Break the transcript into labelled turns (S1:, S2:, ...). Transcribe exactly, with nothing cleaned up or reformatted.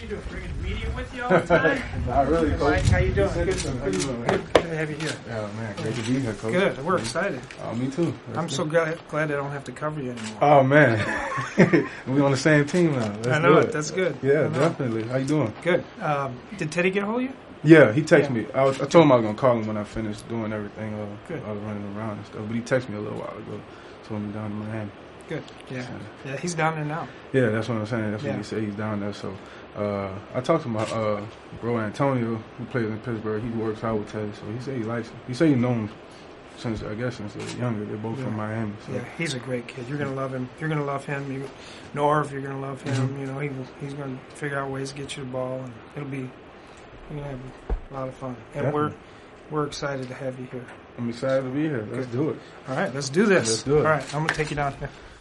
S1: you doing? Bringing media with you all the time?
S2: Not really, Coach.
S1: Mike, how you doing?
S2: Good.
S1: Good,
S2: How you doing, man?
S1: good, good to have you here.
S2: Yeah, man. Great to be here, Coach.
S1: Good. We're excited.
S2: Oh, me too. That's
S1: I'm
S2: good.
S1: so glad, glad I don't have to cover you anymore.
S2: Oh, man. we on the same team now. That's
S1: I know
S2: good.
S1: it. That's good.
S2: Yeah, definitely. How you doing?
S1: Good. Um, did Teddy get a hold of you?
S2: Yeah, he texted
S1: Yeah.
S2: me. I, was, I told him I was going to call him when I finished doing everything. Uh,
S1: Good.
S2: I was running around and stuff. But he texted me a little while ago. Told me down in Miami.
S1: Good. Yeah.
S2: So,
S1: Yeah, he's down there now.
S2: yeah, that's what I'm saying. That's
S1: Yeah.
S2: what he said. He's down there. So uh, I talked to my uh, bro Antonio, who plays in Pittsburgh. He works out with Teddy. So he said he likes him. He said he knows him since, I guess, since they're younger. They're both
S1: Yeah.
S2: from Miami. So.
S1: Yeah, he's a great kid. You're gonna love him. You're gonna love him. You, Norv, you're gonna love him.
S2: Mhm.
S1: You know, he he's gonna figure out ways to get you the ball, and it'll be you're gonna have a lot of fun. And
S2: Definitely.
S1: we're we're excited to have you here.
S2: I'm excited to be here. Let's
S1: Good.
S2: do it.
S1: All right, let's do this.
S2: Let's do it.
S1: All right, I'm gonna take you down here.